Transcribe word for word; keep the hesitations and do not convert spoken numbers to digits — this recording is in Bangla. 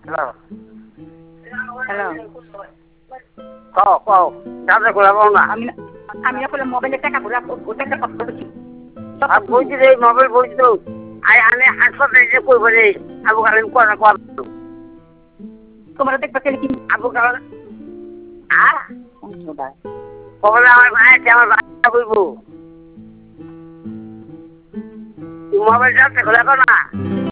হ্যালো হ্যালো কও কও চার্জ করে বল না আমি আমি আসলে মোবাইলে টাকা ভরা ওটা একটা কথা বলছি আর বইছি রে মোবাইল বইছি তো আই আনে হাসপাতালে যে কইব রে আবু কালাম কোনা কোয়া তোমরা দেখবা কেন কি আবু কালাম আ কবলে আমার ভাই আমার ভাই কইব মোবাইল চার্জ করে না